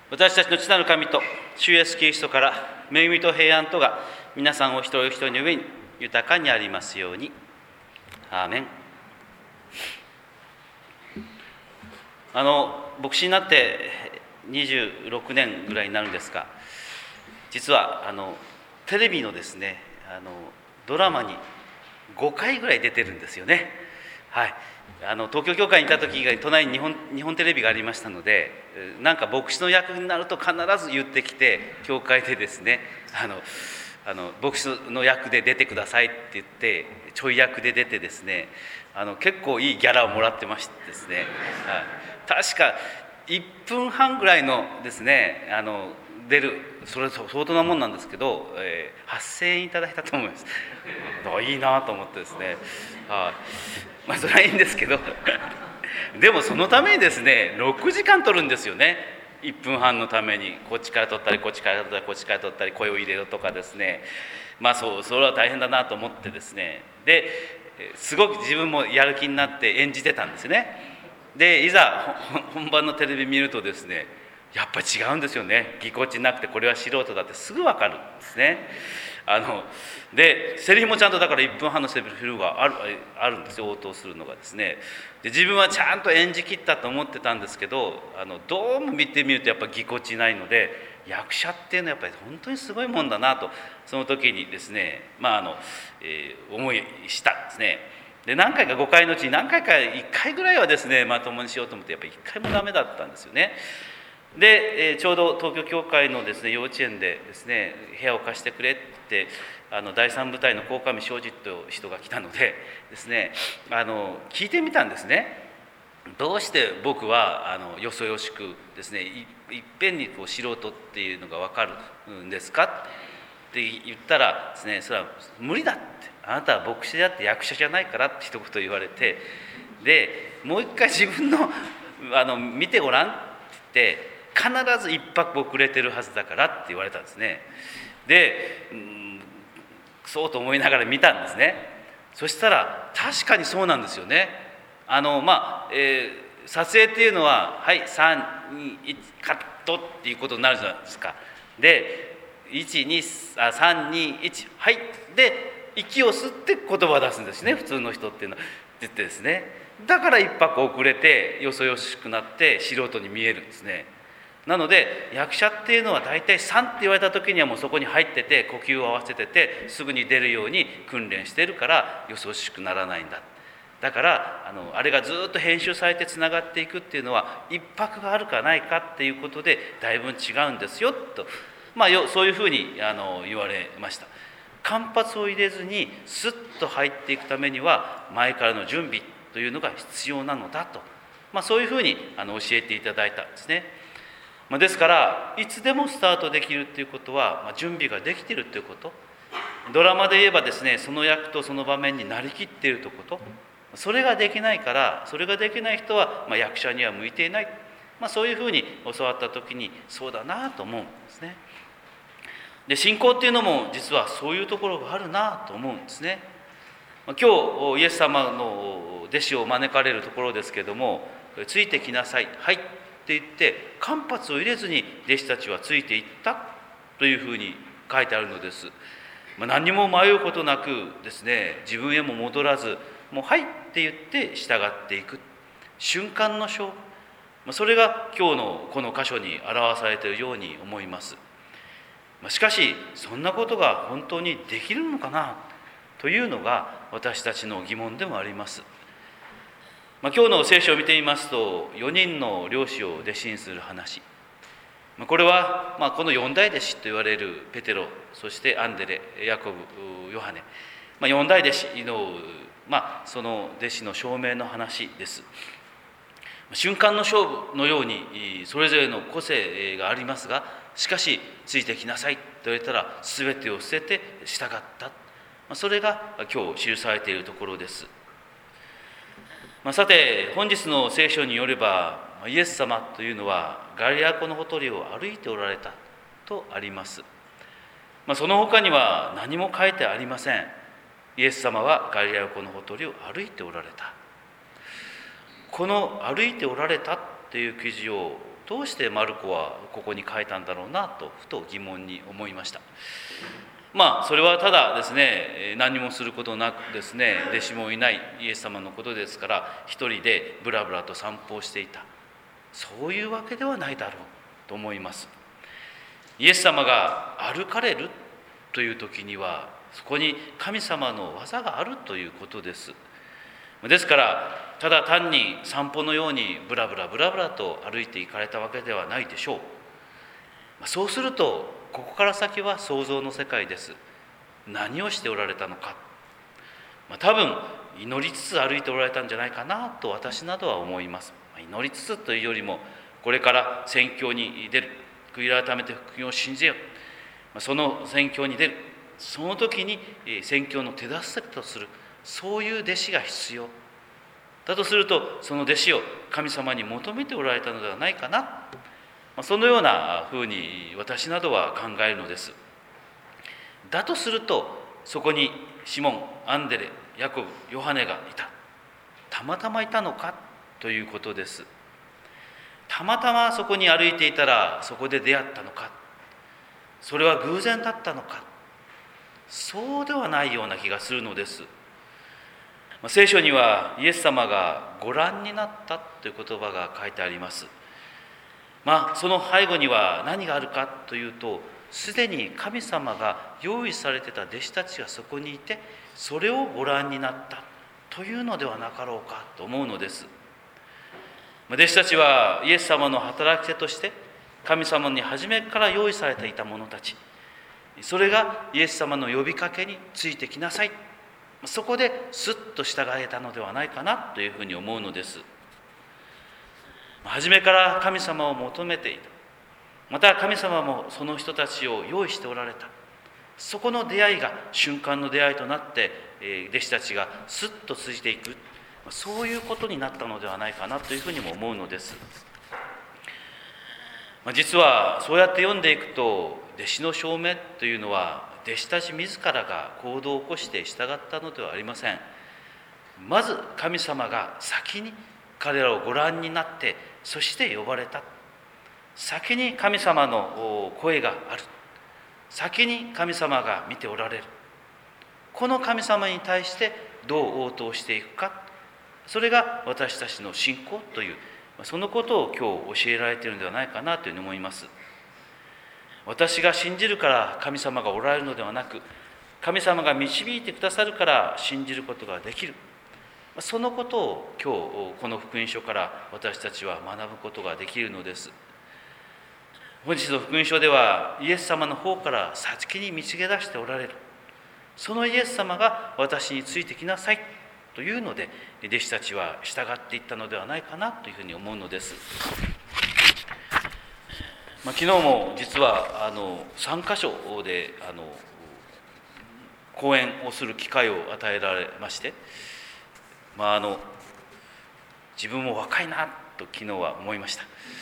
私たちの父なる神と主イエスキリストから恵みと平安とが皆さんお一人お一人の上に豊かにありますように。アーメン。牧師になって26年ぐらいになるんですが、実はテレビのですねドラマに5回ぐらい出てるんですよね。はい。東京教会にいた時が隣に日本テレビがありましたので、なんか牧師の役になると必ず言ってきて、教会でですね牧師の役で出てくださいって言ってちょい役で出てですね結構いいギャラをもらってましてですね、はい、確か1分半ぐらいのですね出る、それ相当なもんなんですけど、8000円いただいたと思います。いいなと思ってですね、それはいいんですけどでもそのためにですね6時間撮るんですよね。1分半のためにこっちから撮ったりこっちから撮ったりこっちから撮ったり声を入れるとかですね、それは大変だなと思ってですね、ですごく自分もやる気になって演じてたんですよね。でいざ本番のテレビ見るとですね、やっぱり違うんですよね。ぎこちなくてこれは素人だってすぐ分かるんですね。でセリフもちゃんとだから1分半のセリフがあるんですよ、応答するのがですね。で自分はちゃんと演じきったと思ってたんですけど、どうも見てみるとやっぱぎこちないので、役者っていうのはやっぱり本当にすごいもんだなとその時にですね、思いしたんですね。で何回か5回のうちに何回か1回ぐらいはですねまともにしようと思ってやっぱり1回もダメだったんですよね。でちょうど東京教会のですね幼稚園でですね部屋を貸してくれって第3部隊の鴻上庄司という人が来たのでですね聞いてみたんですね。どうして僕はよそよしくですねいっぺんにこう素人っていうのが分かるんですかって言ったらですね、それは無理だって、あなたは牧師であって役者じゃないからって一言言われて、でもう一回自分の見てごらんって言って、必ず一拍遅れてるはずだからって言われたんですね。で、そうと思いながら見たんですね。そしたら確かにそうなんですよね。撮影っていうのははい321カットっていうことになるじゃないですか。で321はいで息を吸って言葉を出すんですね、普通の人っていうのは。って言ってですね、だから一拍遅れてよそよしくなって素人に見えるんですね。なので役者っていうのは大体3って言われた時にはもうそこに入ってて呼吸を合わせててすぐに出るように訓練してるからよそよしくならないんだ。だからあれがずっと編集されてつながっていくっていうのは一拍があるかないかっていうことでだいぶ違うんですよと、そういうふうに言われました。間髪を入れずにスッと入っていくためには前からの準備というのが必要なのだと、そういうふうに教えていただいたんですね。ですからいつでもスタートできるということは、準備ができているということ、ドラマで言えばですねその役とその場面になりきっているということ、それができないから、それができない人は、役者には向いていない、そういうふうに教わった時にそうだなと思うんですね。で信仰っていうのも実はそういうところがあるなと思うんですね。今日イエス様の弟子を招かれるところですけれども、ついてきなさい、はいって言って間髪を入れずに弟子たちはついていったというふうに書いてあるのです。何にも迷うことなくですね、自分へも戻らず、もうはいって言って従っていく瞬間の勝負、それが今日のこの箇所に表されているように思います。しかしそんなことが本当にできるのかなというのが私たちの疑問でもあります。今日の聖書を見てみますと、4人の漁師を弟子にする話、これはこの4代弟子と言われるペテロ、そしてアンデレ、ヤコブ、ヨハネ、4代弟子のその弟子の証明の話です。瞬間の勝負のようにそれぞれの個性がありますが、しかしついてきなさいと言われたら全てを捨てて従った、それが今日記されているところです。さて本日の聖書によればイエス様というのはガリラ湖のほとりを歩いておられたとあります。その他には何も書いてありません。イエス様はガリラ湖のほとりを歩いておられた。この歩いておられたっていう記事をどうしてマルコはここに書いたんだろうなとふと疑問に思いました。それはただですね、何もすることなくですね、弟子もいないイエス様のことですから、一人でブラブラと散歩をしていた、そういうわけではないだろうと思います。イエス様が歩かれるという時には、そこに神様の技があるということです。ですから、ただ単に散歩のようにブラブラブラブラと歩いて行かれたわけではないでしょう。そうすると、ここから先は想像の世界です。何をしておられたのか。多分祈りつつ歩いておられたんじゃないかなと私などは思います。祈りつつというよりも、これから宣教に出る、悔い改めて福音を信じよう、その宣教に出る、その時に宣教の手助けとする、そういう弟子が必要だとすると、その弟子を神様に求めておられたのではないかな、そのようなふうに私などは考えるのです。だとすると、そこにシモン、アンデレ、ヤコブ、ヨハネがいた。たまたまいたのかということです。たまたまそこに歩いていたらそこで出会ったのか、それは偶然だったのか、そうではないような気がするのです。聖書にはイエス様がご覧になったという言葉が書いてあります。その背後には何があるかというと、すでに神様が用意されてた弟子たちがそこにいて、それをご覧になったというのではなかろうかと思うのです。弟子たちはイエス様の働き手として神様に初めから用意されていた者たち、それがイエス様の呼びかけについてきなさい、そこでスッと従えたのではないかなというふうに思うのです。初めから神様を求めていた、また神様もその人たちを用意しておられた、そこの出会いが瞬間の出会いとなって、弟子たちがスッと通じていく、そういうことになったのではないかなというふうにも思うのです。実はそうやって読んでいくと、弟子の証明というのは弟子たち自らが行動を起こして従ったのではありません。まず神様が先に彼らをご覧になって、そして呼ばれた。先に神様の声がある。先に神様が見ておられる。この神様に対してどう応答していくか、それが私たちの信仰という、そのことを今日教えられているのではないかなというふうに思います。私が信じるから神様がおられるのではなく、神様が導いてくださるから信じることができる、そのことを今日この福音書から私たちは学ぶことができるのです。本日の福音書ではイエス様の方から先に導き出しておられる、そのイエス様が私についてきなさいというので、弟子たちは従っていったのではないかなというふうに思うのです。昨日も実は3カ所で講演をする機会を与えられまして、自分も若いなと昨日は思いました。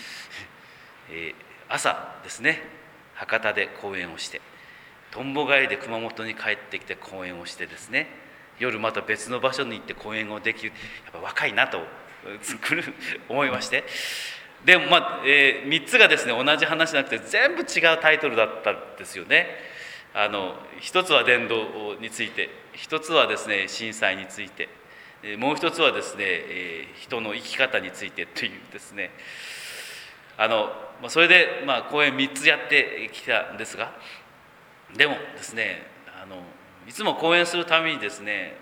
朝ですね、博多で講演をして、とんぼ帰りで熊本に帰ってきて講演をしてですね、夜また別の場所に行って講演をできる、やっぱ若いなと思いまして、でも3つがですね同じ話じゃなくて全部違うタイトルだったんですよね。一つは伝道について、一つはですね震災について、もう一つはですね人の生き方についてというですね、それで講演3つやってきたんですが、でもですねいつも講演するためにですね、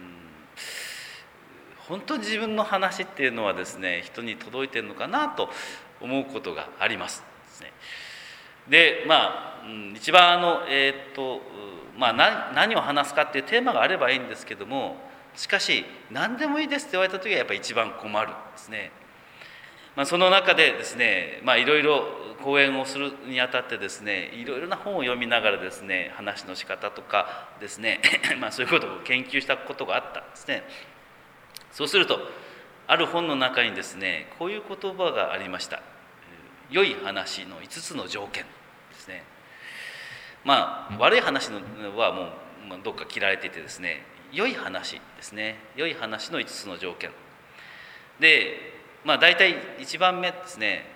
本当に自分の話っていうのはですね人に届いてるのかなと思うことがありますで、一番何を話すかっていうテーマがあればいいんですけども、しかし何でもいいですって言われた時はやっぱり一番困るんですね。その中でですね、いろいろ講演をするにあたってですね、いろいろな本を読みながらですね、話の仕方とかですねそういうことを研究したことがあったんですね。そうするとある本の中にですねこういう言葉がありました。良い話の5つの条件ですね。悪い話のはもうどっか切られていてですね、良い話ですね、良い話の5つの条件で、大体1番目ですね、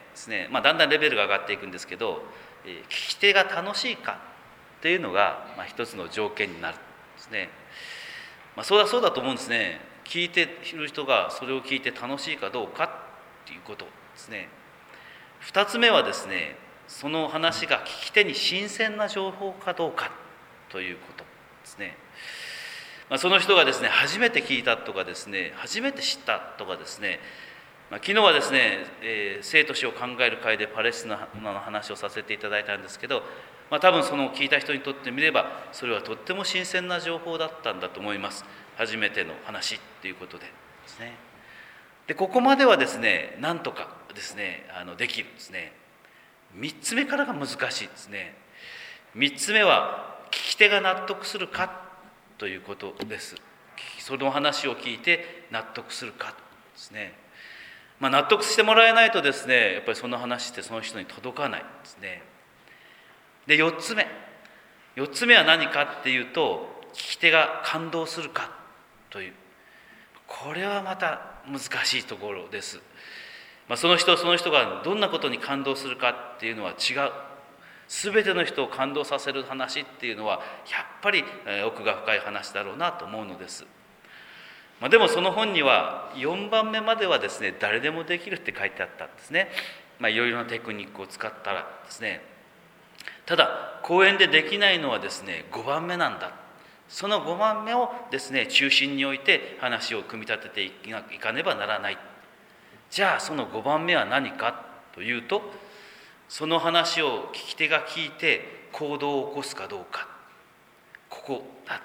ですね、だんだんレベルが上がっていくんですけど、聞き手が楽しいかというのが、一つの条件になるんですね。そうだと思うんですね。聞いている人がそれを聞いて楽しいかどうかということですね。2つ目はですね、その話が聞き手に新鮮な情報かどうかということですね。その人がですね、初めて聞いたとかですね、初めて知ったとかですね、昨日はですね、生と死を考える会でパレスチナの話をさせていただいたんですけど、多分その聞いた人にとってみればそれはとっても新鮮な情報だったんだと思います。初めての話っていうことでですね。でここまではですね、なんとかですねできるんですね。3つ目からが難しいですね。3つ目は聞き手が納得するかということです。その話を聞いて納得するかですね。納得してもらえないとですね、やっぱりその話ってその人に届かないですね。で4つ目は何かっていうと、聞き手が感動するかという、これはまた難しいところです。その人がどんなことに感動するかっていうのは違う。全ての人を感動させる話っていうのはやっぱり奥が深い話だろうなと思うのです。でもその本には4番目まではですね、誰でもできるって書いてあったんですね。いろいろなテクニックを使ったらですね。ただ講演でできないのはですね、5番目なんだ。その5番目をですね、中心に置いて話を組み立てていかねばならない。じゃあその5番目は何かというと、その話を聞き手が聞いて行動を起こすかどうか。ここだ。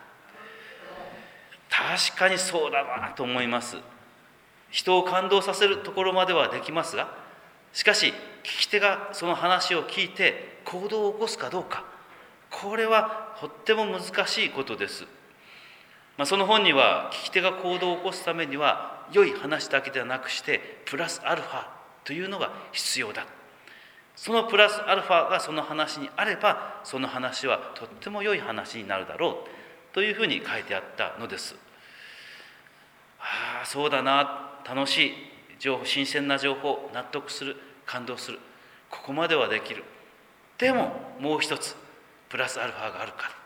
確かにそうだなと思います。人を感動させるところまではできますが、しかし聞き手がその話を聞いて行動を起こすかどうか、これはとっても難しいことです。その本には聞き手が行動を起こすためには良い話だけではなくしてプラスアルファというのが必要だ。そのプラスアルファがその話にあれば、その話はとっても良い話になるだろうというふうに書いてあったのです。そうだな、楽しい情報、新鮮な情報、納得する、感動する、ここまではできる。でももう一つプラスアルファがあるから、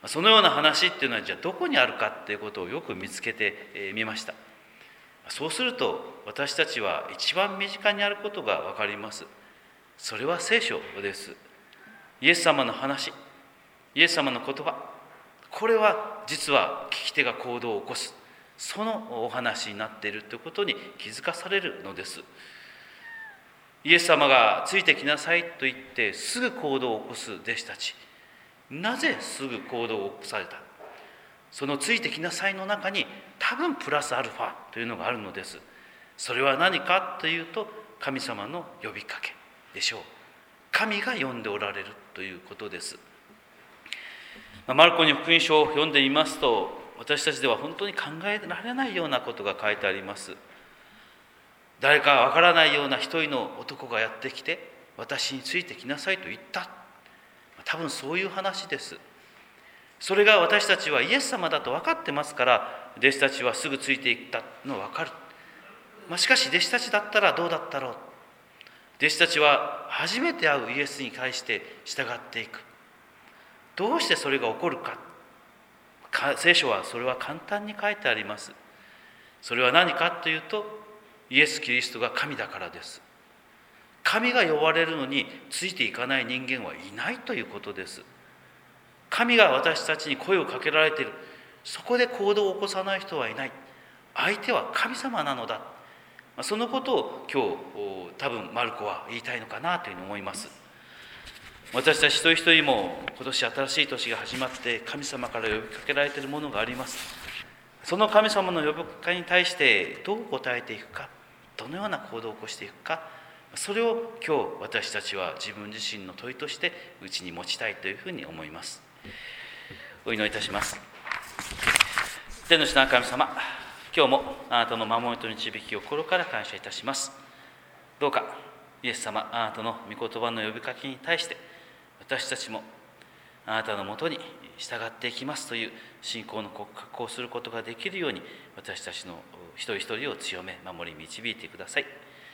そのような話っていうのはじゃあどこにあるかっていうことをよく見つけてみました。そうすると私たちは一番身近にあることが分かります。それは聖書です。イエス様の話、イエス様の言葉、これは実は聞き手が行動を起こす、そのお話になっているということに気づかされるのです。イエス様がついてきなさいと言ってすぐ行動を起こす弟子たち、なぜすぐ行動を起こされた？そのついてきなさいの中に多分プラスアルファというのがあるのです。それは何かというと、神様の呼びかけでしょう。神が呼んでおられるということです。マルコに福音書を読んでみますと、私たちでは本当に考えられないようなことが書いてあります。誰かわからないような一人の男がやってきて、私についてきなさいと言った。多分そういう話です。それが私たちはイエス様だと分かってますから、弟子たちはすぐついていったのは分かる。しかし弟子たちだったらどうだったろう。弟子たちは初めて会うイエスに対して従っていく。どうしてそれが起こるか。聖書はそれは簡単に書いてあります。それは何かというと、イエス・キリストが神だからです。神が呼ばれるのについていかない人間はいないということです。神が私たちに声をかけられている。そこで行動を起こさない人はいない。相手は神様なのだ。そのことを今日多分マルコは言いたいのかなというふうに思います。私たち一人一人も今年新しい年が始まって神様から呼びかけられているものがあります。その神様の呼びかけに対してどう答えていくか、どのような行動を起こしていくか、それを今日私たちは自分自身の問いとしてうちに持ちたいというふうに思います。お祈りいたします。天の父なる神様、今日もあなたの守りと導きを心から感謝いたします。どうかイエス様、あなたの御言葉の呼びかけに対して私たちもあなたのもとに従っていきますという信仰の告白をすることができるように、私たちの一人一人を強め守り導いてください。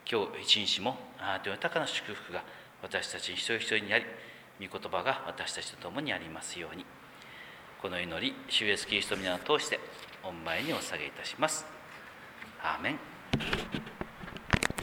今日一日もあなたの豊かな祝福が私たち一人一人にあり、御言葉が私たちと共にありますように。この祈り、主イエスキリストの皆を通して御前にお捧げいたします。アーメン。